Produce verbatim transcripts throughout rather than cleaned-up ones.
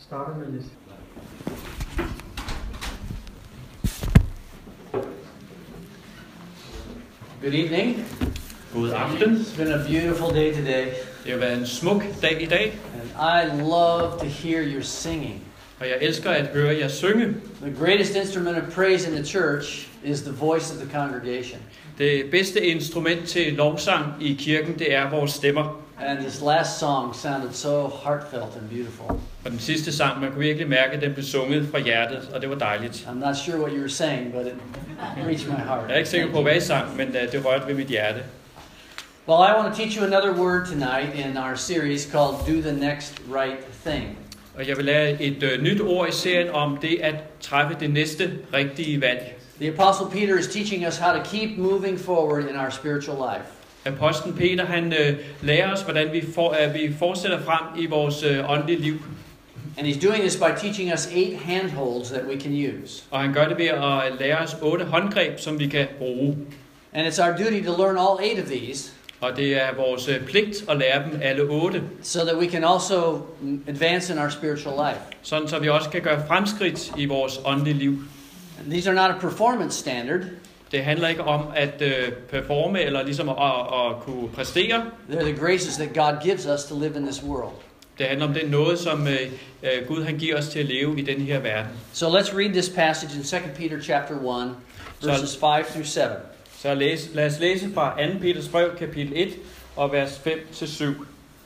starter med lidt. Good evening. God aften. It's been a beautiful day today. Det har været en smuk dag i dag, And I love to hear your singing. og jeg elsker at høre jer synge. The greatest instrument of praise in the church is the voice of the congregation. Det bedste instrument til lovsang i kirken, det er vores stemmer. And this last song sounded so heartfelt and beautiful. Og den sidste sang, man kunne virkelig mærke, at den blev sunget fra hjertet, og det var dejligt. I'm not sure what you were saying, but it reached my heart. Jeg er ikke sikker på, hvad I sang, men uh, det rørte ved mit hjerte. Well, I want to teach you another word tonight in our series called Do the Next Right Thing. Og jeg vil lære et uh, nyt ord i serien om det at træffe det næste rigtige valg. The Apostle Peter is teaching us how to keep moving forward in our spiritual life. Apostlen Peter, han uh, lærer os, hvordan vi, for, uh, vi fortsætter frem i vores uh, åndelige liv. And he's doing this by teaching us eight handholds that we can use. Og han gør det ved at lære os otte håndgreb, som vi kan bruge. And it's our duty to learn all eight of these, Og det er vores uh, pligt at lære dem alle otte, so that we can also advance in our spiritual life. sådan så vi også kan gøre fremskridt i vores åndelige liv. And these are not a performance standard. Det handler ikke om at uh, performe eller ligesom at, at, at kunne præstere. They're the graces that God gives us to live in this world. Det handler om den noget, som uh, uh, Gud han giver os til at leve i den her verden. So let's read this passage in Second Peter chapter one, verses five through seven. Så læs, lad os læse fra anden Peters brev, kapitel et, og vers fem til syv.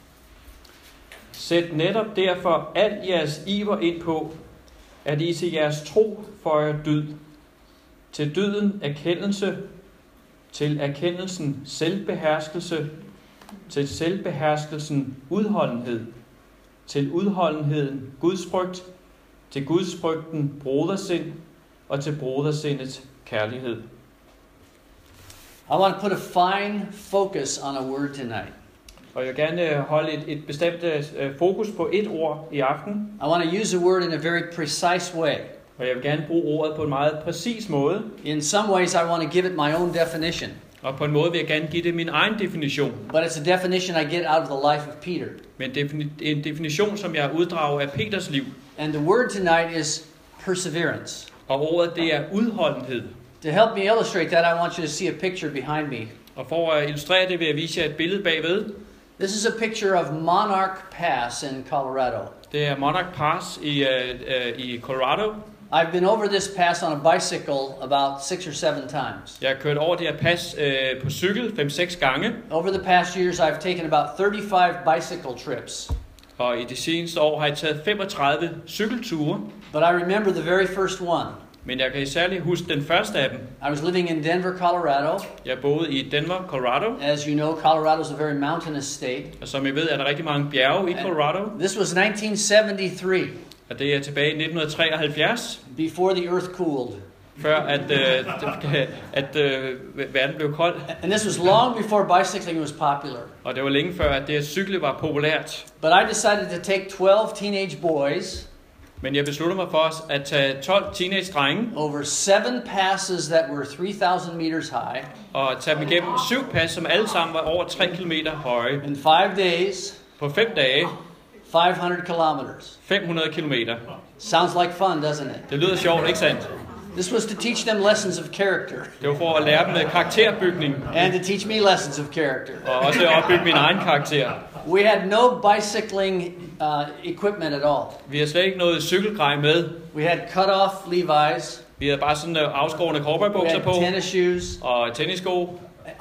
Sæt netop derfor al jeres iver ind på, at I til jeres tro føjer dyd. Til dyden erkendelse, til erkendelsen selvbeherskelse, til selvbeherskelsen udholdenhed, til udholdenheden gudsfrygt, til gudsfrygten brodersind, og til brodersindet kærlighed. I want to put a fine focus on a word tonight. Og jeg vil gerne holde et, et bestemt uh, fokus på et ord i aften. I want to use a word in a very precise way. Og jeg vil gerne bruge ordet på en meget præcis måde. In some ways, I want to give it my own definition. Og på en måde vil jeg gerne give det min egen definition. But it's a definition I get out of the life of Peter. Men defini- en definition, som jeg uddrager af Peters liv. And the word tonight is perseverance. Og ordet, det er udholdenhed. To help me illustrate that, I want you to see a picture behind me. Og for at illustrere det, vil jeg vise jer et billede bagved. This is a picture of Monarch Pass in Colorado. Det er Monarch Pass i, uh, uh, i Colorado. I've been over this pass on a bicycle about six or seven times. Jeg har kørt over det her pas uh, på cykel fem seks gange. Over the past years, I've taken about thirty-five bicycle trips. Og i de seneste år har jeg taget femogtredive cykelture. But I remember the very first one. Men jeg kan særligt huske den første af dem. I was living in Denver, Colorado. Jeg boede i Denver, Colorado. As you know, Colorado is a very mountainous state. Og som I ved, er der rigtig mange bjerge i Colorado. This was nineteen seventy-three. Og det er tilbage i nitten treoghalvfjerds. Before the earth cooled. Før at, øh, at øh, verden blev kold. And this was long before bicycling was popular. Og det var længe før, at det at cykle var populært. But I decided to take twelve teenage boys. Men jeg besluttede mig for at tage tolv teenage-drenge. Over seven passes that were three thousand meters high. Og tage dem igennem syv pas, som alle sammen var over tre kilometer høje. In five days. På fem dage. five hundred kilometers. fem hundrede kilometer. Sounds like fun, doesn't it? Det lyder sjovt, ikke sandt? This was to teach them lessons of character. Det var for at lære dem karakterbygning. And to teach me lessons of character. Og også at opbygge min egen karakter. We had no bicycling uh, equipment at all. Vi har slet ikke noget cykelgrej med. We had cut-off Levi's. Vi havde bare sådan afskårne cowboybukser på. We had tennis shoes. Og tennissko.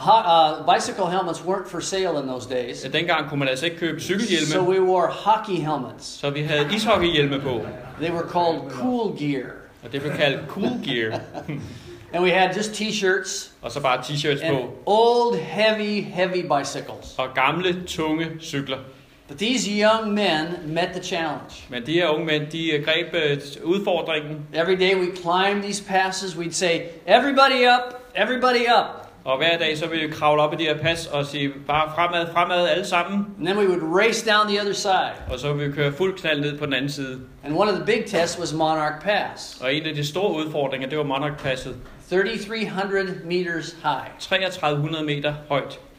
Uh, bicycle helmets weren't for sale in those days. Ja, dengang kunne man altså ikke købe cykelhjelme. So we wore hockey helmets. Så vi havde ishockeyhjelme på. They were called cool gear. Og det blev kaldt cool gear. And we had just t-shirts. Og så bare t-shirts and på. Old, heavy, heavy bicycles. Og gamle, tunge cykler. But these young men met the challenge. Men de her unge mænd, de greb udfordringen. Every day we climbed these passes, we'd say, everybody up, everybody up. Og hver dag så ville vi kravle op i de her pas og sige bare fremad, fremad alle sammen. And then we would race down the other side. Og så ville vi køre fuld knald ned på den anden side. And one of the big tests was Monarch Pass. Og en af de store udfordringer, det var Monarch Passet. thirty-three hundred meters high. treogtredive hundrede meter højt.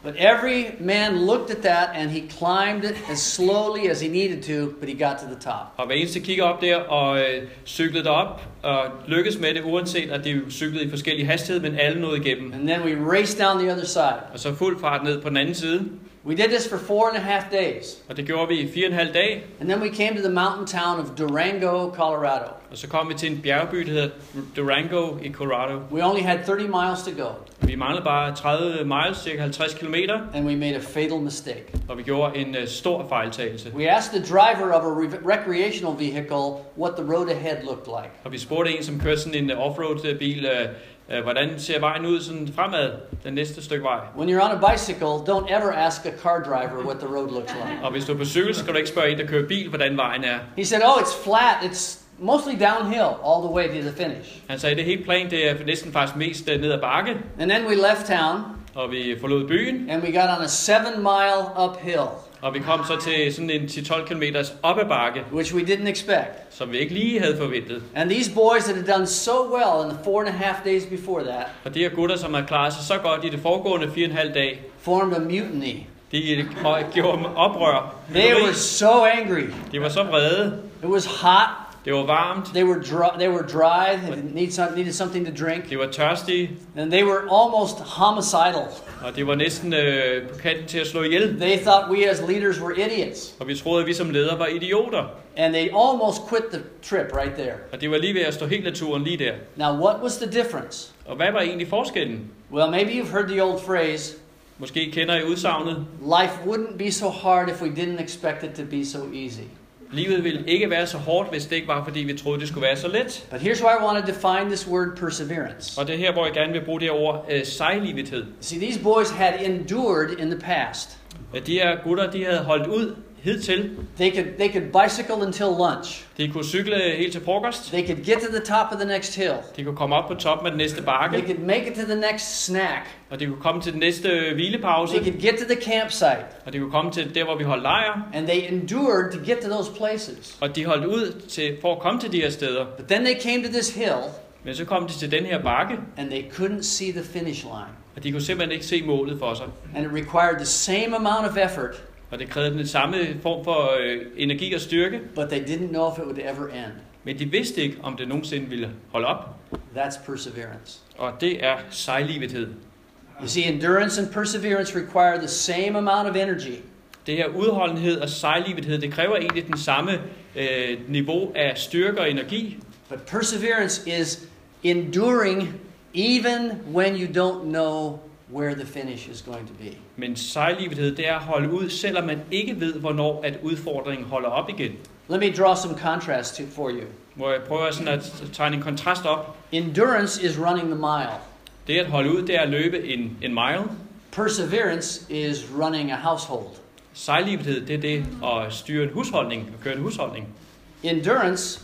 But every man looked at that and he climbed it as slowly as he needed to, but he got to the top. Og hver eneste kigger op der og øh, cyklede derop og lykkedes med det, uanset at de cyklede i forskellige hastighed, men alle nåede igennem. And then we raced down the other side. Og så fuld fart ned på den anden side. We did this for four and a half days. Og det gjorde vi i fire og en halv dag. And then we came to the mountain town of Durango, Colorado. Og så kom vi til en bjergby, der hedder Durango i Colorado. We only had thirty miles to go. Vi manglede bare tredive miles, cirka halvtreds kilometer. And we made a fatal mistake. Og vi gjorde en uh, stor fejltagelse. We asked the driver of a re- recreational vehicle what the road ahead looked like. Og vi spurgte en, som kørte sådan en uh, offroad bil, uh, uh, hvordan ser vejen ud sådan fremad, den næste stykke vej. When you're on a bicycle, don't ever ask a car driver what the road looks like. Og hvis du er på cykel, så skal du ikke spørge en, der kører bil, hvordan vejen er. He said, oh, it's flat. It's mostly downhill all the way to the finish. Han sagde, det er helt plant, det er næsten faktisk mest uh, ned ad bakke. And then we left town. Og vi forlod byen. And we got on a seven mile uphill. Og vi kom så til sådan en ti til tolv kilometers op ad bakke, which we didn't expect. Som vi ikke lige havde forventet. And these boys that had done so well in the four and a half days before that. Og de her gutter, som havde klaret sig så godt i det foregående fire og en halv dag. Formed a mutiny. De gjorde oprør. They were so angry. De var så vrede. It was hot. Det var varmt. They were dry. They were dry. They needed some, needed something to drink. De var tørstige. And they were almost homicidal. Og det var næsten øh, på kanten til at slå ihjel. They thought we as leaders were idiots. Og vi troede, at vi som ledere var idioter. And they almost quit the trip right there. Og det var lige ved at stå helt af turen lige der. Now, what was the difference? Og hvad var egentlig forskellen? Well, maybe you've heard the old phrase. Måske kender I udsagnet. Life wouldn't be so hard if we didn't expect it to be so easy. Livet ville ikke være så hårdt, hvis det ikke var, fordi vi troede, det skulle være så let. But here's why I want to define this word perseverance. Og det er her, hvor jeg gerne vil bruge det ord uh, sejlivethed. See, these boys had endured in the past. De her gutter, de havde holdt ud hidtil. They could they could bicycle until lunch. De kunne cykle helt til frokost. They could get to the top of the next hill. De kunne komme op på toppen af den næste bakke. They could make it to the next snack. Og de kunne komme til den næste hvilepause. They could get to the campsite. Og de kunne komme til der, hvor vi holdt lejr. And they endured to get to those places. Og de holdt ud til for at komme til de her steder. But then they came to this hill. Men så kom de til den her bakke. And they couldn't see the finish line. Og de kunne simpelthen ikke se målet for sig. And it required the same amount of effort. Og det krævede den samme form for øh, energi og styrke. But they didn't know if it would ever end. Men de vidste ikke, om det nogensinde ville holde op. That's perseverance. Og det er sejlivethed. You see, endurance and perseverance require the same amount of energy. Det her udholdenhed og sejlivethed, det kræver egentlig den samme øh, niveau af styrke og energi. But perseverance is enduring even when you don't know where the finish is going to be. Men sejlivethed, det er at holde ud, selvom man ikke ved, hvornår at udfordringen holder op igen. Let me draw some contrast to, for you. Hvor jeg prøver sådan at tegne en kontrast op. Endurance is running the mile. Det at holde ud, det er at løbe en, en mile. Perseverance is running a household. Sejlivethed, det er det at styre en husholdning og køre en husholdning. Endurance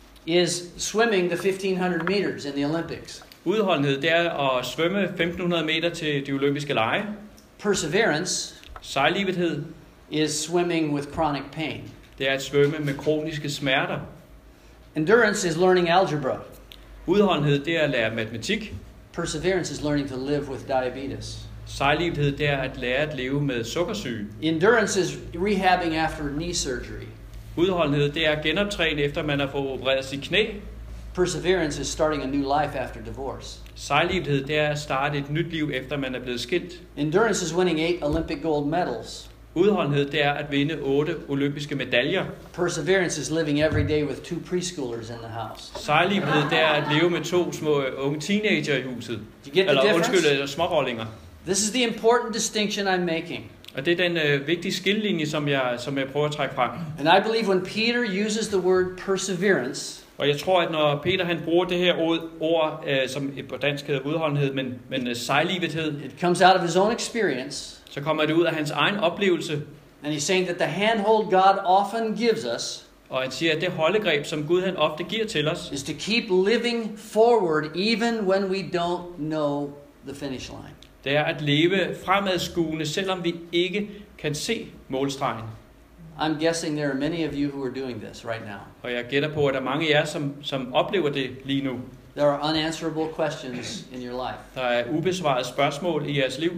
is swimming the fifteen hundred meters in the Olympics. Udholdenhed, det er at svømme femten hundrede meter til de olympiske lege. Perseverance Sejlivethed is swimming with chronic pain. det er at svømme med kroniske smerter. Endurance is learning algebra. Udholdenhed, det er at lære matematik. Perseverance is learning to live with diabetes. Sejlivethed, det er at lære at leve med sukkersyge. Endurance is rehabbing after knee surgery. Udholdenhed, det er at genoptræne efter man har fået opereret sit knæ. Perseverance is starting a new life after divorce. Sejlivethed, det er at starte et nyt liv efter man er blevet skilt. Endurance is winning eight Olympic gold medals. Udholdenhed, det er at vinde otte olympiske medaljer. Perseverance is living every day with two preschoolers in the house. Sejlivethed, det er at leve med to små unge teenager i huset. Do you get the Eller difference? undskyld, smårollinger. This is the important distinction I'm making. Og det er den øh, vigtige skillelinje, som jeg, som jeg prøver at trække frem. And I believe when Peter uses the word perseverance, Og jeg tror, at når Peter han bruger det her ord, ord øh, som på dansk hedder udholdenhed, men, men øh, sejlivethed, it comes out of his own experience. så kommer det ud af hans egen oplevelse. And he's saying that the handhold God often gives us Og han siger, at det holdegreb, som Gud han ofte giver til os, is to keep living forward even when we don't know the finish line. det er at leve fremadskuende, selvom vi ikke kan se målstregen. I'm guessing there are many of you who are doing this right now. Og jeg gætter på, at der er mange af jer, som, som oplever det lige nu. There are unanswerable questions in your life. Der er ubesvarede spørgsmål i jeres liv.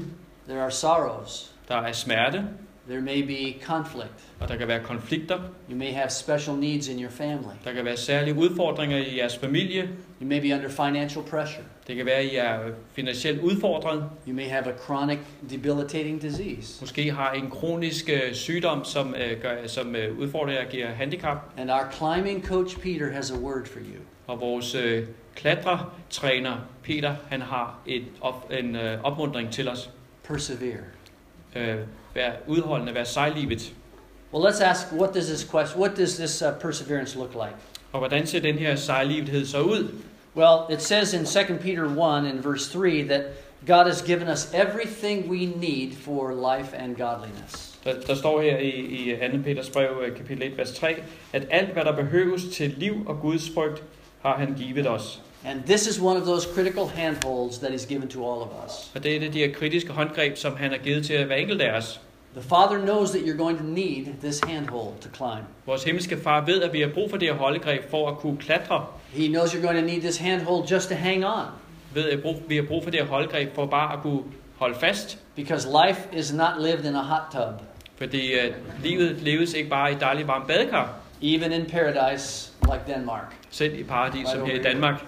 There are sorrows. Der er smerte, There may be conflict. og der kan være konflikter. You may have special needs in your family. Der kan være særlige udfordringer i jeres familie. You may be under financial pressure. Det kan være, at I er finansielt udfordret. You may have a chronic debilitating disease. Måske har I en kronisk øh, sygdom, som, øh, gør, som øh, udfordrer jer og giver handicap. And our climbing coach Peter has a word for you. Og vores øh, klatretræner Peter, han har et op, en øh, opmuntring til os. Persevere. Øh, vær udholdende, vær sejlivet. Well, let's ask, what does this question, what does this uh, perseverance look like? Og hvordan ser den her sejlivethed så ud? Well, it says in Second Peter one in verse three that God has given us everything we need for life and godliness. Der, der står her i, i andet Peters brev, kapitel et, vers tre, at alt, hvad der behøves til liv og Guds frygt, har han givet os. And this is one of those critical handholds that he's given to all of us. Og det er et af de her kritiske håndgreb, som han har givet til hver enkelt af os. The Father knows that you're going to need this handhold to climb. Vores himmelske far ved, at vi har brug for det her holdegreb for at kunne klatre. He knows you're going to need this handhold just to hang on. Ved, at vi har brug for det her holdegreb for bare at kunne holde fast. Because life is not lived in a hot tub. Fordi uh, livet leves ikke bare i dejligt varmt badekar. Even in paradise like Denmark. Selv i paradis som her i Danmark.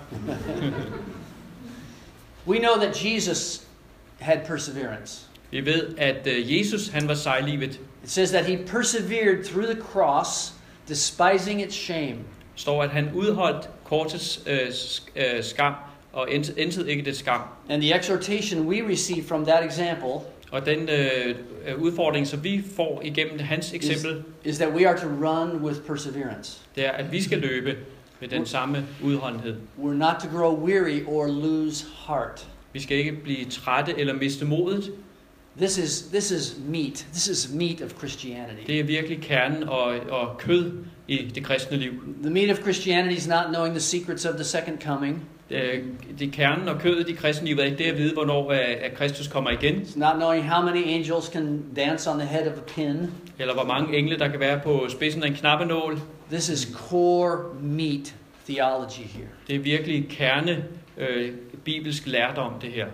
We know that Jesus had perseverance. Vi ved, at uh, Jesus han var sejlivet. It says that he persevered through the cross, despising its shame. Står at han udholdt kortets uh, uh, skam og intet ikke det skam. And the exhortation we receive from that example Og den uh, udfordring, som vi får igennem hans eksempel, is, is that we are to run with perseverance. det er, at vi skal løbe med den samme udholdenhed. We're not to grow weary or lose heart. Vi skal ikke blive trætte eller miste modet. This is this is meat. This is meat of Christianity. Det er virkelig kernen og, og kød i det kristne liv. The meat of Christianity is not knowing the secrets of the second coming. Det, det kernen og kødet i det kristne liv er ikke det at vide, hvornår at Kristus kommer igen. It's not knowing how many angels can dance on the head of a pin. Eller hvor mange engle, der kan være på spidsen af en knappenål. This is core meat theology here. Det er virkelig kerne øh, bibelsk lærdom, det her.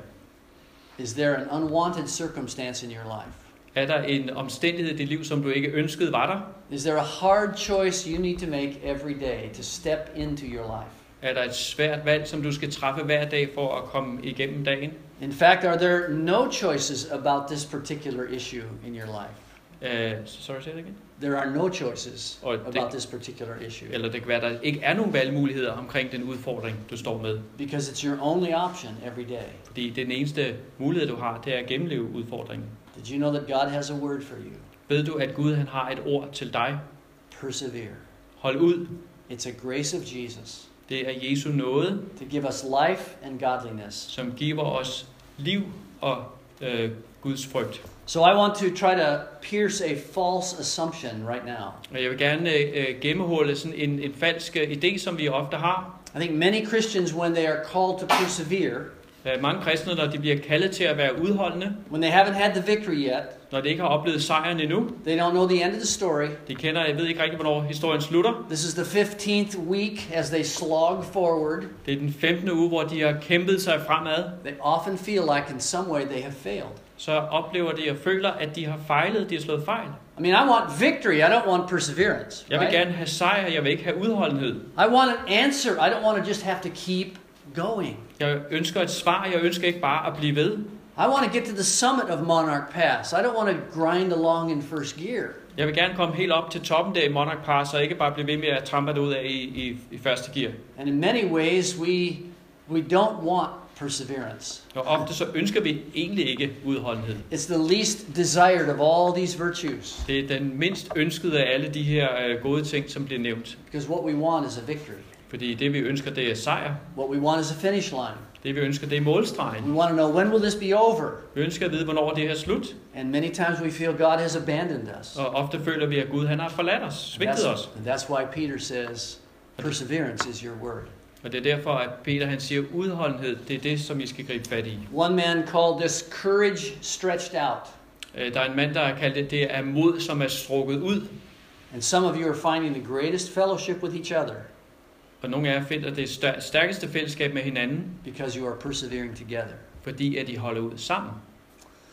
Is there an unwanted circumstance in your life? Er der en omstændighed i dit liv, som du ikke ønskede var der? Is there a hard choice you need to make every day to step into your life? Er der et svært valg, som du skal træffe hver dag for at komme igennem dagen? In fact, are there no choices about this particular issue in your life? Uh, sorry, say it again? There are no choices Og about det, this particular issue. eller det kan være, at der ikke er nogen valgmuligheder omkring den udfordring, du står med. Because it's your only option every day. Fordi det er den eneste mulighed, du har, det er at gennemleve udfordringen. Did you know that God has a word for you? Ved du, at Gud han har et ord til dig? Persevere. Hold ud. It's a grace of Jesus Det er Jesu nåde, to give us life and godliness. som giver os liv og øh, Guds frygt. So I want to try to pierce a false assumption right now. Og jeg vil gerne øh, gennemhulle sådan en, en falsk idé, som vi ofte har. I think many Christians, when they are called to persevere, Uh, mange kristne, når de bliver kaldet til at være udholdende, when they haven't had the victory yet, når de ikke har oplevet sejren endnu, they don't know the end of the story. de kender, jeg ved ikke rigtig, hvornår historien slutter. This is the fifteenth week as they slog forward. Det er den femtende uge, hvor de har kæmpet sig fremad. They often feel like in some way they have failed. Så oplever de og føler, at de har fejlet, de har slået fejl. I mean, I want victory. I don't want perseverance. Jeg vil Right? gerne have sejr, jeg vil ikke have udholdenhed. I want an answer. I don't want to just have to keep going. Jeg ønsker et svar, jeg ønsker ikke bare at blive ved. I want to get to the summit of Monarch Pass. I don't want to grind along in first gear. Jeg vil gerne komme helt op til toppen der i Monarch Pass, og ikke bare blive ved med at trampe det ud af i, i, i første gear. And in many ways, we we don't want perseverance. Og ofte så ønsker vi egentlig ikke udholdenhed. It's the least desired of all these virtues. Det er den mindst ønskede af alle de her øh, gode ting, som bliver nævnt. Because what we want is a victory. Fordi det vi ønsker, det er sejr. What we want is a finish line. Det vi ønsker, det er målstregen. We want to know, when will this be over? Vi ønsker at vide, hvornår det her er slut. And many times we feel God has abandoned us. Og ofte føler vi, at Gud han har forladt os, svigtet os. And that's why Peter says, perseverance is your word. Og det er derfor, at Peter han siger, udholdenhed, det er det, som I skal gribe fat i. One man called this courage stretched out. Der er en mand, der har kaldt det, det er mod, som er strukket ud. And some of you are finding the greatest fellowship with each other Og nogle af jer finder det stærkeste fællesskab med hinanden, because you are persevering together. fordi at I holder ud sammen.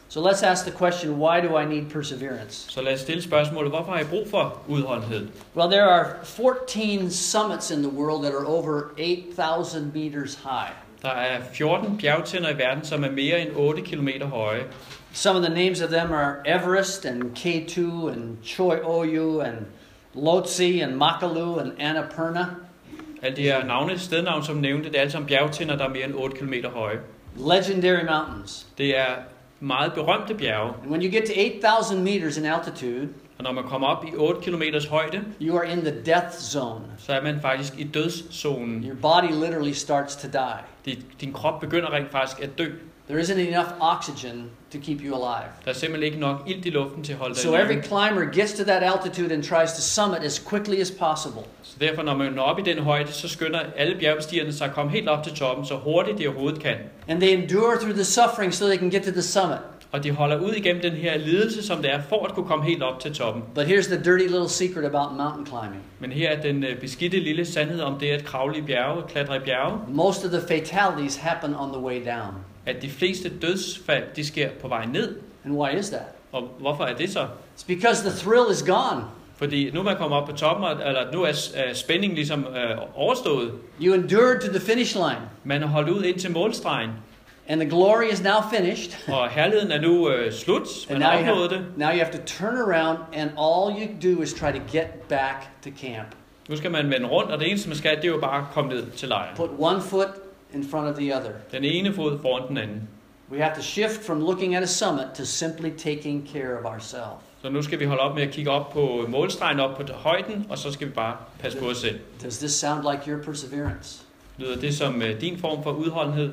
So let's ask the question, why do I need perseverance? Så lad os stille spørgsmålet, hvorfor har jeg brug for udholdenhed? Well, there are fourteen summits in the world that are over eight thousand meters high. Der er fjorten bjergtinder i verden, som er mere end otte kilometer høje. Some of the names of them are Everest and K two and Choi Oyu and Lhotse and Makalu and Annapurna. Alle de her navne, stednavn, som nævnte, det er alle sammen bjergtinder, der er mere end otte kilometer høje. Legendary mountains. Det er meget berømte bjerge. And when you get to eight thousand meters in altitude, Og når man kommer op i otte kilometers højde, you are in the death zone. så er man faktisk i dødszonen. Your body literally starts to die. Din, din krop begynder rent faktisk at dø. There isn't enough oxygen to keep you alive. Der er simpelthen ikke nok ilt i luften til at holde dig So i every live. climber gets to that altitude and tries to summit as quickly as possible. Så derfor, når man når op i den højde, så skynder alle bjergbestigerne sig at komme helt op til toppen, så hurtigt de overhovedet kan. And they endure through the suffering so they can get to the summit. Og de holder ud igennem den her lidelse, som det er, for at kunne komme helt op til toppen. But here's the dirty little secret about mountain climbing. Men her er den øh, beskidte lille sandhed om det at kravle i bjerge, klatre i bjerge, Most of the fatalities happen on the way down. at de fleste dødsfald, de sker på vej ned. And why is that? Og hvorfor er det så? It's because the thrill is gone. Fordi nu er man kommet op på toppen, og- eller nu er øh, spændingen ligesom øh, overstået. You endured to the finish line. Man har holdt ud ind til målstregen, And the glory is now finished. og herligheden er nu øh, slut. And Man now har you, opnået have, det. now you have to turn around and all you do is try to get back to camp. Nu skal man vende rundt, og det eneste man skal, det er jo bare at komme ned til lejren. Put one foot in front of the other. Den ene fod foran den anden. We have to shift from looking at a summit to simply taking care of ourselves. Så nu skal vi holde op med at kigge op på målstregen, op på højden, og så skal vi bare passe på os selv. Does this sound like your perseverance? Lyder det som øh, din form for udholdenhed?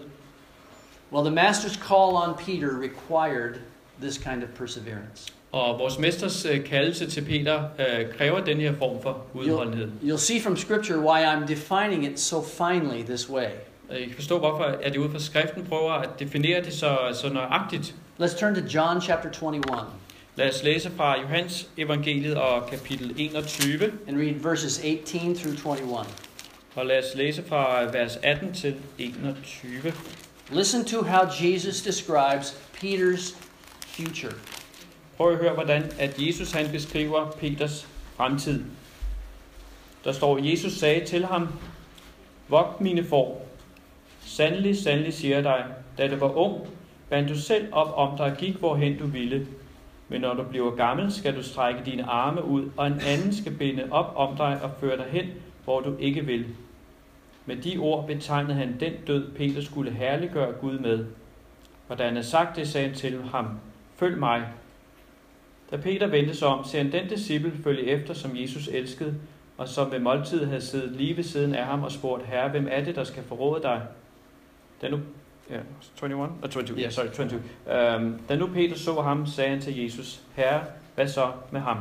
Well, the master's call on Peter required this kind of perseverance. Og vores mesters øh, kaldelse til Peter øh, kræver den her form for udholdenhed. You'll, you'll see from Scripture why I'm defining it so finely this way. Jeg kan forstå, hvorfor at det ud fra skriften prøver at definere det så, så nøjagtigt. Let's turn to John chapter twenty-one Lad os læse fra Johannes evangeliet og kapitel enogtyve, and read verses eighteen through twenty-one. og lad os læse fra vers atten til enogtyve. Listen to how Jesus describes Peter's future. Prøv at høre, hvordan at Jesus han beskriver Peters fremtid. Der står, Jesus sagde til ham, vogt mine får. Sandelig, sandelig siger jeg dig, da du var ung, bandt du selv op om dig og gik, hvorhen du ville. Men når du bliver gammel, skal du strække dine arme ud, og en anden skal binde op om dig og føre dig hen, hvor du ikke vil. Med de ord betegnede han den død, Peter skulle herliggøre Gud med. Og da han havde sagt det, sagde han til ham, følg mig. Da Peter vendte sig om, ser han den disciple følge efter, som Jesus elskede, og som ved måltid havde siddet lige ved siden af ham og spurgt, Herre, hvem er det, der skal forråde dig? Da nu, ja, enogtyve, uh, tyve, yeah, sorry, tyve. Um, da nu Peter så ham, sagde han til Jesus, Herre, hvad så med ham?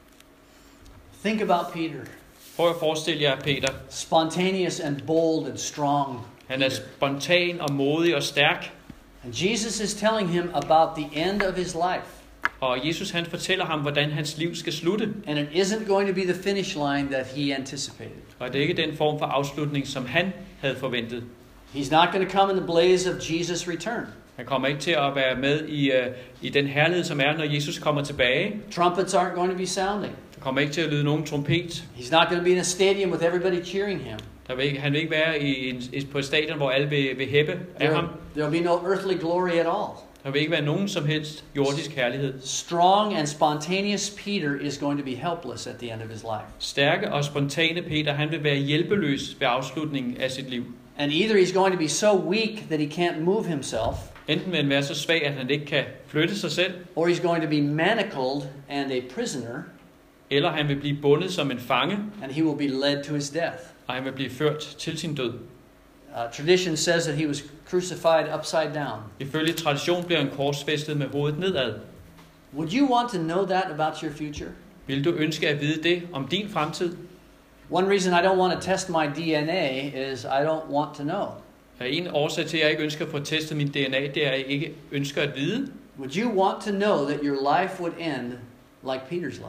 Think about Peter. Prøv at forestille jer Peter. Spontaneous and bold and strong. Han er spontan og modig og stærk. And Jesus is telling him about the end of his life. Og Jesus han fortæller ham, hvordan hans liv skal slutte. And it isn't going to be the finish line that he anticipated. Og det er ikke den form for afslutning, som han havde forventet. He's not going to come in the blaze of Jesus' return. Han kommer ikke til at være med i, uh, i den herlighed, som er, når Jesus kommer tilbage. Trumpets aren't going to be sounding. Der kommer ikke til at lyde nogen trompet. He's not going to be in a stadium with everybody cheering him. Der vil ikke, han vil ikke være i, i, på et stadion, hvor alle vil, vil hæppe af There, ham. there'll be no earthly glory at all. Der vil ikke være nogen som helst jordisk herlighed. Strong and spontaneous Peter is going to be helpless at the end of his life. Stærke og spontane Peter, han vil være hjælpeløs ved afslutningen af sit liv. And either he's going to be so weak that he can't move himself, Enten vil han være så svag, at han ikke kan flytte sig selv, or he's going to be manacled and a prisoner, eller han vil blive bundet som en fange, and he will be led to his death. og han vil blive ført til sin død. Uh, tradition says that he was crucified upside down. Ifølge tradition bliver han korsfæstet med hovedet nedad. Would you want to know that about your future? Vil du ønske at vide det om din fremtid? One reason I don't want to test my D N A is I don't want to know. En årsag til, at jeg ikke ønsker at få testet min D N A, det er, at jeg ikke ønsker at vide. Would you want to know that your life would end like Peter's life?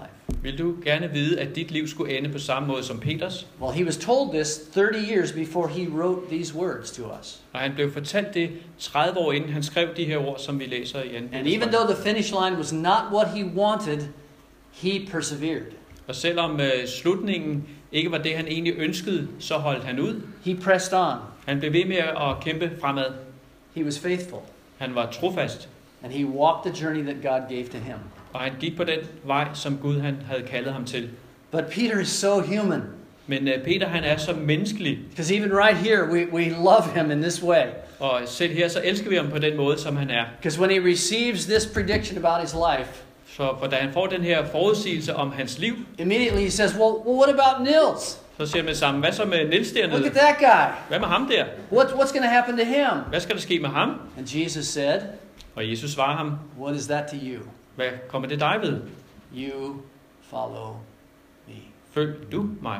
Vil du gerne vide, at dit liv skulle ende på samme måde som Peters? Well, he was told this thirty years before he wrote these words to us. Og han blev fortalt det tredive år inden han skrev de her ord, som vi læser i anden. And even though the finish line was not what he wanted, he persevered. Og selvom øh, slutningen ikke var det, han egentlig ønskede, så holdt han ud. He pressed on. Han blev ved med at kæmpe fremad. He was faithful. Han var trofast, And he walked the journey that God gave to him. og han gik på den vej, som Gud han havde kaldet ham til. But Peter is so human. Men øh, Peter, han er så menneskelig, Because even right here, we, we love him in this way. og selv her, så elsker vi ham på den måde, som han er. Because when he receives this prediction about his life, Så for da han får den her forudsigelse om hans liv, immediately he says, well, well what about Nils? så siger han med sammen, hvad så med Niels Look dernede? at that guy. Hvad med ham der? What, what's going to happen to him? Hvad skal der ske med ham? And Jesus said, Og Jesus svarer ham, what is that to you? hvad kommer det dig ved? You follow me. Følg du mig?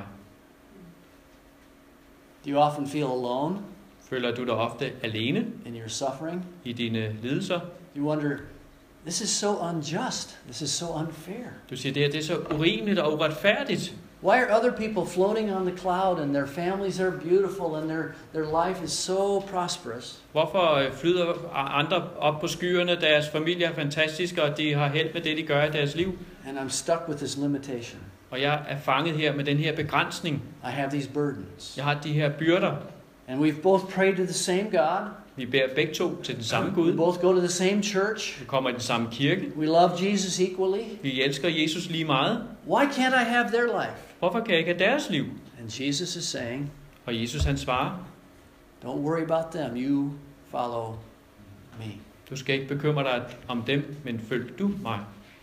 Do you often feel alone Føler du dig ofte alene in your suffering? i dine lidelser? You wonder, this is so unjust. This is so unfair. Du siger, det her det er så urimeligt og uretfærdigt. Why are other people floating on the cloud and their families are beautiful and their, their life is so prosperous? Hvorfor øh, flyder andre op på skyerne, deres familie er fantastiske, og de har held med det, de gør i deres liv? And I'm stuck with this limitation. Og jeg er fanget her med den her begrænsning. I have these burdens. Jeg har de her byrder. And we've both prayed to the same God. Vi beder begge to til den samme We Gud. both go to the same church. Vi kommer i den samme kirke. We love Jesus equally. Vi elsker Jesus lige meget. Why can't I have their life? Hvorfor kan jeg ikke have deres liv? And Jesus is saying, Og Jesus han svarer, don't worry about them. You follow me. du skal ikke bekymre dig om dem, men følg du mig.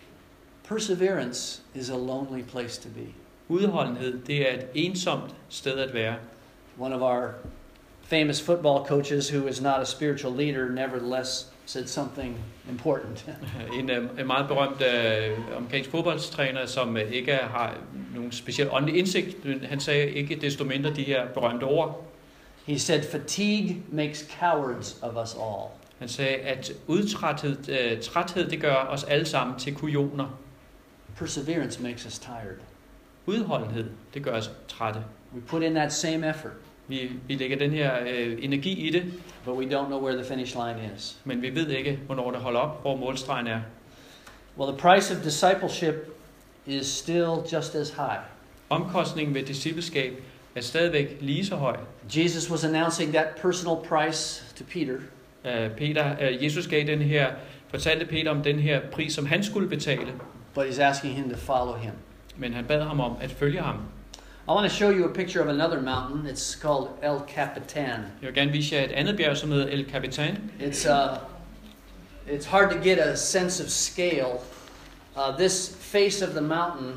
Perseverance is a lonely place to be. Udholdenhed, det er et ensomt sted at være. One of our famous football coaches, who is not a spiritual leader, nevertheless said something important. En, øh, en meget berømt øh, amerikansk fodboldstræner, som øh, ikke har nogen speciel åndelig indsigt, men han sagde ikke desto mindre de her berømte ord. He said, fatigue makes cowards of us all. Han sagde, at udtræthed, øh, træthed, det gør os alle sammen til kujoner. Perseverance makes us tired. Udholdenhed, det gør os trætte. We put in that same effort, Vi, vi lægger den her øh, energi i det, but we don't know where the finish line is. men vi ved ikke, hvornår det holder op, hvor målstregen er. Well, the price of discipleship is still just as high. Omkostningen ved discipleskab er stadigvæk lige så høj. Jesus was announcing that personal price to Peter. Uh, Peter, uh, Jesus gav den her, fortalte Peter om den her pris, som han skulle betale, But he's asking him to follow him. men han bad ham om at følge ham. I want to show you a picture of another mountain. It's called El Capitan. Jeg vil gerne vise jer et andet bjerg, som hedder El Capitan. It's uh, it's hard to get a sense of scale. Uh, this face of the mountain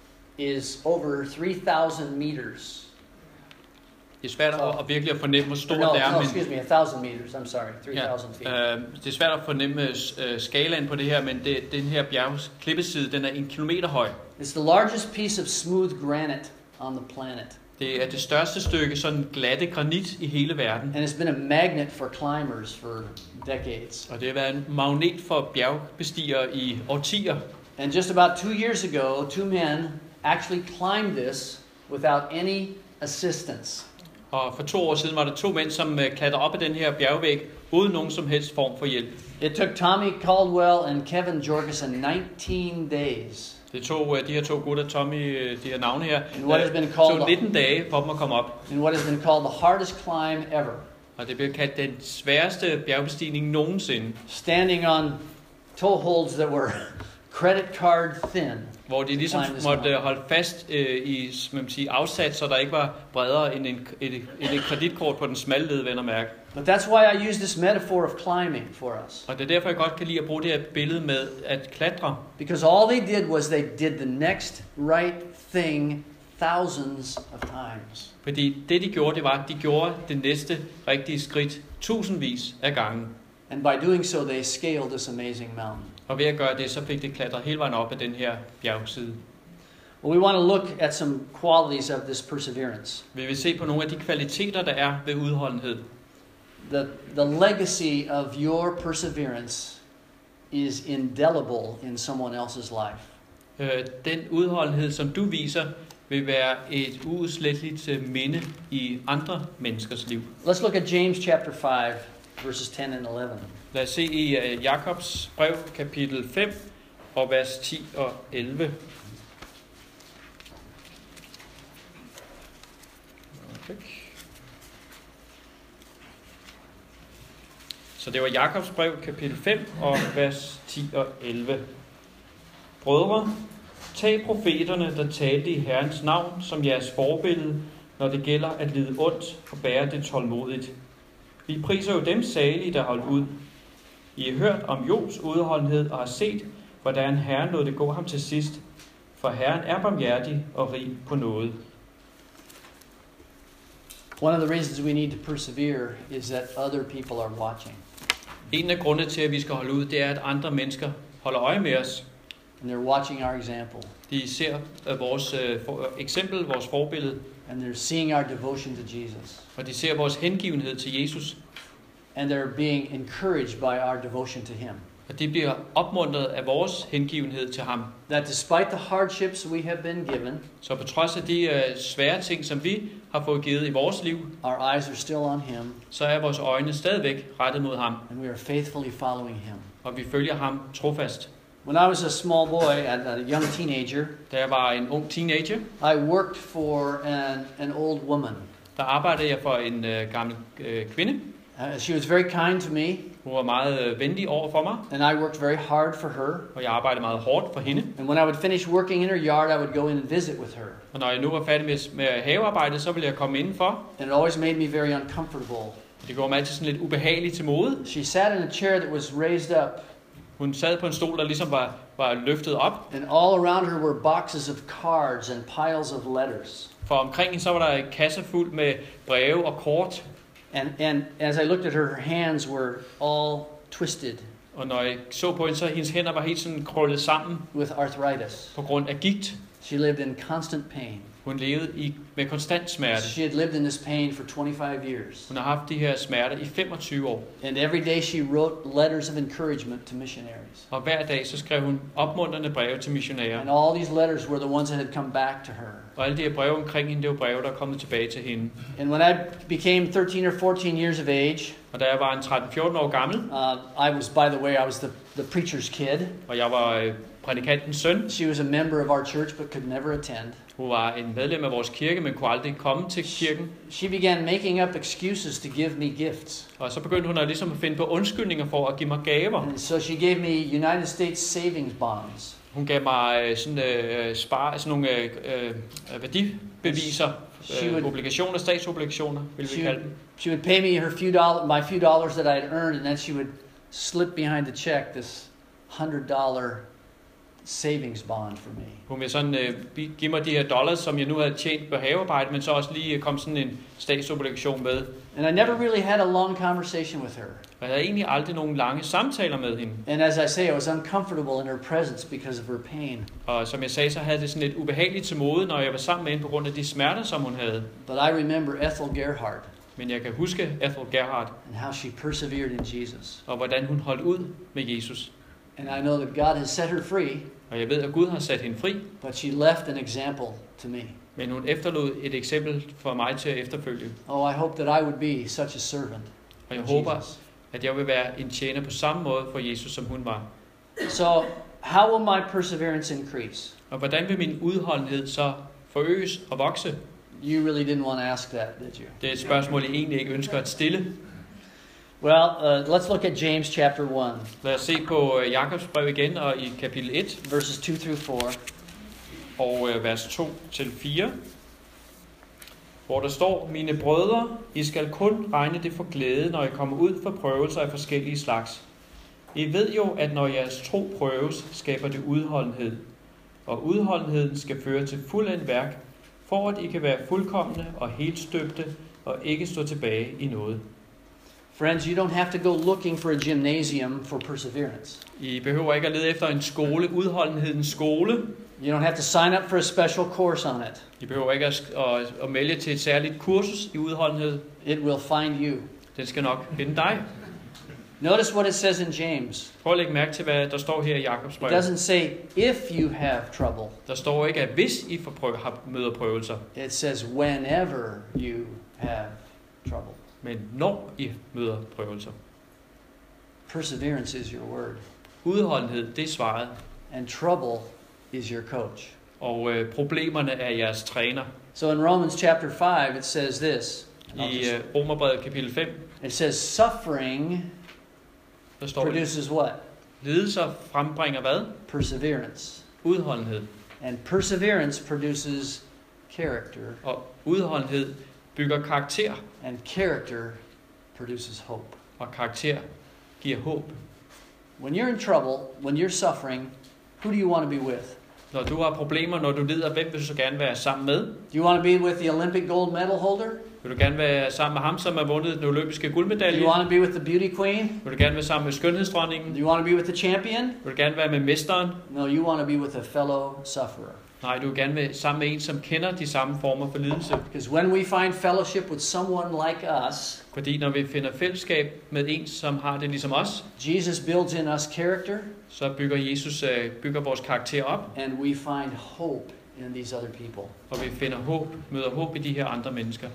is over three thousand meters. Det er svært at, at virkelig at fornemme, hvor stort No, det er, no, men excuse me, a thousand meters. I'm sorry, three thousand ja, feet. uh, det er svært at fornemme uh, skalaen på det her, men det, den her bjergs klippeside, den er en kilometer høj. It's the largest piece of smooth granite on the planet, Det er det største stykke sådan glatte granit i hele verden, and it's been a magnet for climbers for decades. og det har været en magnet for bjergbestigere i årtier. And just about two years ago, two men actually climbed this without any assistance. Og for to år siden var der to mænd, som uh, klatrede op ad den her bjergvæg uden nogen som helst form for hjælp. It took Tommy Caldwell and Kevin Jorgensen nineteen days. Det tog uh, de her to gutter, Tommy, uh, de her navne her, And what has been uh, called tog nitten dage for dem at komme op. in what has been called the hardest climb ever. Og det blev kaldt den sværeste bjergbestigning nogensinde, Standing on toe holds that were credit card thin. hvor de ligesom Climb this måtte mountain. holde fast øh, i man kan sige, afsat, så der ikke var bredere end en, et, et, et kreditkort på den smalle led, ven og mærke. But that's why I use this metaphor of climbing for us. Og det er derfor, jeg godt kan lide at bruge det her billede med at klatre. Because all they did was they did the next right thing thousands of times. Fordi det, de gjorde, det var, at de gjorde det næste rigtige skridt tusindvis af gange. And by doing so, they scaled this amazing mountain. Og ved at gøre det, så fik de klatret hele vejen op ad den her bjergside. Well, we want to look at some qualities of this perseverance. Vi vil se på nogle af de kvaliteter, der er ved udholdenhed. The, the legacy of your perseverance is indelible in someone else's life. Øh, den udholdenhed, som du viser, vil være et uudsletteligt øh, minde i andre menneskers liv. Let's look at James chapter five, verses ten and eleven. Lad os se i uh, Jakobs brev, kapitel fem, og vers ti og elleve. Okay. Så det var Jakobs brev, kapitel fem, og vers ti og elleve. Brødre, tag profeterne, der talte i Herrens navn, som jeres forbillede, når det gælder at lide ondt og bære det tålmodigt. Vi priser jo dem salige, der holdt ud. I har hørt om Jobs udholdenhed og har set, hvordan Herren lod det gå ham til sidst. For Herren er barmhjertig og rig på noget. One of the reasons we need to persevere is that other people are watching. En af grundene til, at vi skal holde ud, det er, at andre mennesker holder øje med os. And they're watching our example. De ser uh, vores uh, for, uh, eksempel, vores forbillede. And they're seeing our devotion to Jesus. Og de ser vores hengivenhed til Jesus. And they're being encouraged by our devotion to Him. Og de bliver opmuntret af vores hengivenhed til ham. That despite the hardships we have been given, så på trods af de uh, svære ting, som vi har fået givet i vores liv, our eyes are still on Him. Så er vores øjne stadigvæk rettet mod ham. And we are faithfully following Him. Og vi følger ham trofast. When I was a small boy and a young teenager, da jeg var en ung teenager, I worked for an an old woman. Der arbejdede jeg for en uh, gammel uh, kvinde. Uh, she was very kind to me. Hun var meget uh, venlig over for mig. And I worked very hard for her. Og jeg arbejdede meget hårdt for hende. And when I would finish working in her yard, I would go in and visit with her. Og når jeg nu var færdig med, med havearbejdet, så ville jeg komme indenfor. And it always made me very uncomfortable. Det gjorde mig altid sådan lidt ubehageligt til mode. She sat in a chair that was raised up. Hun sad på en stol, der ligesom var, var løftet op. And all around her were boxes of cards and piles of letters. For omkring hende så var der en kasse fuld med breve og kort. And and as I looked at her, her hands were all twisted. Og når jeg så på hende, så hendes hænder var helt sådan krøllet sammen. With arthritis. På grund af gigt. She lived in constant pain. Hun levede i med konstant smerte. She had lived in this pain for twenty-five years. Hun har haft de her smerter i femogtyve år. And every day she wrote letters of encouragement to missionaries. Og hver dag så skrev hun opmuntrende breve til missionærer. And all these letters were the ones that had come back to her. Og alle de her breve omkring hende, det var breve, der er kommet tilbage til hende. And when I became thirteen or fourteen years of age, og da jeg var en tretten fjorten år gammel, uh, I was, by the way, I was the the preacher's kid. Og jeg var øh, prædikantens søn. She was a member of our church but could never attend. Hun var en medlem af vores kirke, men kunne aldrig komme til kirken. She began making up excuses to give me gifts. Og så begyndte hun at ligesom at finde på undskyldninger for at give mig gaver. And so she gave me United States savings bonds. Hun gav mig sådan øh, spar, sådan nogle øh, øh, værdibeviser, øh, would, obligationer, statsobligationer, vil vi kalde dem. She would pay me her few dollar, my few dollars that I had earned, and then she would slip behind the check this hundred dollar savings bond for me. Hun vil sådan øh, give mig de her dollars, som jeg nu havde tjent på havearbejde, men så også lige kom sådan en statsobligation med. And I never really had a long conversation with her. Og jeg havde egentlig aldrig nogen lange samtaler med hende. And as I say, I was uncomfortable in her presence because of her pain. Og som jeg sagde, så havde det sådan lidt ubehageligt til mode, når jeg var sammen med hende på grund af de smerter, som hun havde. But I remember Ethel Gerhardt. Men jeg kan huske Ethel Gerhardt. And how she persevered in Jesus. Og hvordan hun holdt ud med Jesus. And I know that God has set her free. Og jeg ved, at Gud har sat hende fri. But she left an example to me. Men hun efterlod et eksempel for mig til at efterfølge. Oh, I hope that I would be such a servant. Og jeg håber, at jeg vil være en tjener på samme måde for Jesus, som hun var. So, how will my perseverance increase? Og hvordan vil min udholdenhed så forøges og vokse? You really didn't want to ask that, did you? Det er et spørgsmål, jeg egentlig ikke ønsker at stille. Well, uh, let's look at James chapter one. Lad os se på Jakobs brev igen, og i kapitel et. Verses two through four. Og uh, vers to til fire. Hvor der står, mine brødre, I skal kun regne det for glæde, når I kommer ud for prøvelser af forskellige slags. I ved jo, at når jeres tro prøves, skaber det udholdenhed. Og udholdenheden skal føre til fuldendt værk, for at I kan være fuldkomne og helt støbte, og ikke stå tilbage i noget. Friends, you don't have to go looking for a gymnasium for perseverance. I behøver ikke at lede efter en skole, udholdenhedens skole. You don't have to sign up for a special course on it. I behøver ikke at, at, at melde til et særligt kursus i udholdenhed. It will find you. Den skal nok finde dig. Notice what it says in James. Prøv at lægge mærke til, hvad der står her i Jakobs It brev. doesn't say if you have trouble. Der står ikke, at hvis I får prøv, har møder prøvelser, It says whenever you have trouble. men når I møder prøvelser. Perseverance is your word. Udholdenhed, det er svaret. And trouble is your coach. Og øh, problemerne er jeres træner. So in Romans chapter five, it says this. I øh, Romerbrevet kapitel fem, It says suffering der står, produces what? lidelser frembringer hvad? Perseverance. Udholdenhed. And perseverance produces character. Og udholdenhed bygger karakter, And character produces hope. og karakter giver håb. When you're in trouble, when you're suffering, who do you want to be with? Når du har problemer, når du lider, hvem vil du så gerne være sammen med? Do you want to be with the Olympic gold medal holder? Vil du gerne være sammen med ham, som har vundet den olympiske Do guldmedalje? you want to be with the beauty queen? Vil du gerne være sammen med Do skønhedsdronningen? you want to be with the champion? Vil du gerne være med mesteren? No, you want to be with a fellow sufferer. Nej, du vil gerne være sammen med en, som kender de samme former for lidelse. Because when we find fellowship with someone like us, Fordi når vi finder fællesskab med en, som har det ligesom os, Jesus builds in us character, så bygger Jesus øh, bygger vores karakter op, and we find hope in these other people. og vi finder håb, møder håb i de her andre mennesker.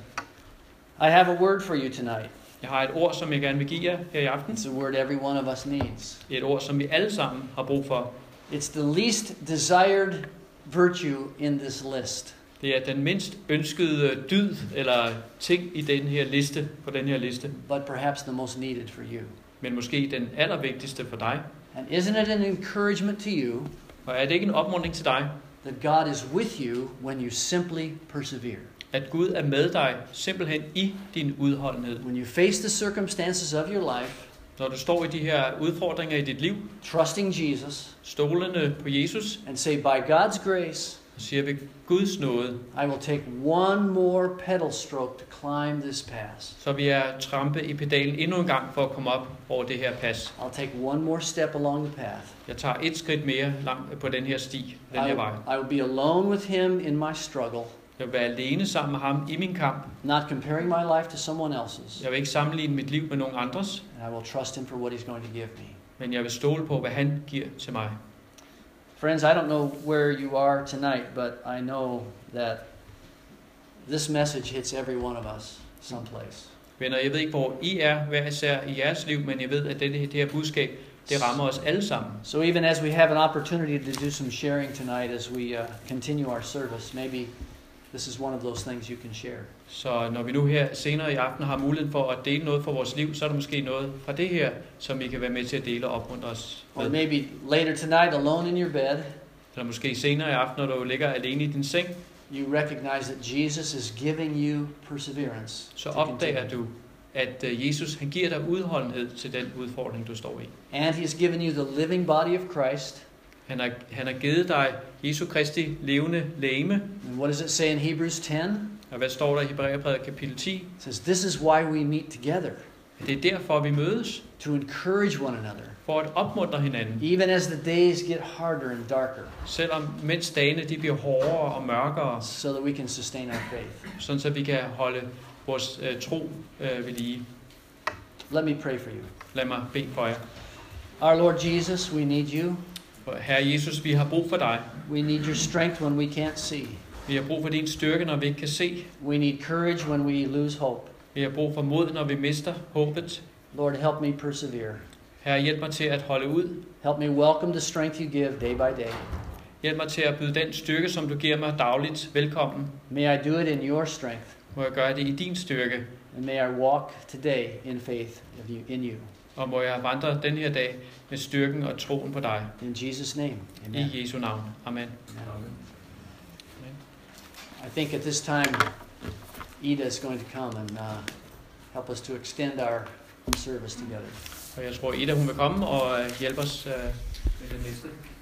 I have a word for you tonight. Jeg har et ord, som jeg gerne vil give jer her i aften. It's a word every one of us needs. Et ord, som vi alle sammen har brug for. It's the least desired virtue in this list. Det er den mindst ønskede dyd eller ting i den her liste, på den her liste, But perhaps the most needed for you. men måske den allervigtigste for dig. And isn't it an encouragement to you Og er det ikke en opmuntring til dig, that God is with you when you simply persevere? at Gud er med dig simpelthen i din udholdenhed? When you face the circumstances of your life, Når du står i de her udfordringer i dit liv, trusting Jesus, stolende på Jesus, and say, by God's grace, og siger ved Guds nåde, I will take one more pedal stroke to climb this pass. så vi er trampe i pedalen endnu en gang for at komme op over det her pas. I'll take one more step along the path. Jeg tager et skridt mere langt på den her sti, den her I, vej. I will be alone with him in my struggle, Jeg vil være alene sammen med ham i min kamp. not comparing my life to someone else's. Jeg vil ikke sammenligne mit liv med nogen andres, And I will trust him for what he's going to give me. men jeg vil stole på, hvad han giver til mig. Friends, I don't know where you are tonight, but I know that this message hits every one of us someplace. Venner, jeg ved ikke, hvor I er hver især i jeres liv, men jeg ved, at det, det her budskab, det rammer os alle sammen. So even as we have an opportunity to do some sharing tonight as we uh, continue our service, maybe this is one of those things you can share. Så når vi nu her senere i aften har muligheden for at dele noget for vores liv, så er der måske noget fra det her, som I kan være med til at dele og opmuntre os Or med. maybe later tonight, alone in your bed, Eller måske senere i aften, når du ligger alene i din seng, you recognize that Jesus is giving you perseverance. så to opdager continue. du, at øh, Jesus han giver dig udholdenhed til den udfordring, du står i. And He's given you the living body of Christ. Han har, han har givet dig Jesu Kristi levende legeme. And what does it say in Hebrews ten? Og hvad står der i Hebræerbrevet kapitel ti? It says, this is why we meet together, Det er derfor, vi mødes, to encourage one another, for at opmuntre hinanden. even as the days get harder and darker, Selvom mens dagene de bliver hårdere og mørkere, so that we can sustain our faith. sådan så vi kan holde vores øh, tro øh, ved lige. Let me pray for you. Lad mig bede for jer. Our Lord Jesus, we need you. For Herre Jesus, vi har brug for dig. We need your strength when we can't see. Vi har brug for din styrke, når vi ikke kan se. We need courage when we lose hope. Vi har brug for mod, når vi mister håbet. Lord, help me persevere. Herre, hjælp mig til at holde ud. Help me welcome the strength you give day by day. Hjælp mig til at byde den styrke, som du giver mig dagligt, velkommen. May I do it in your strength, Må jeg gøre det i din styrke, and may I walk today in faith of you, in you. og må jeg vandre den her dag med styrken og troen på dig. In Jesus' name, amen. I Jesu navn. Amen. Amen. I think at this time, Ida is going to come and uh, help us to extend our service together. Og jeg tror, Ida hun vil komme og øh, hjælpe os øh, med det næste.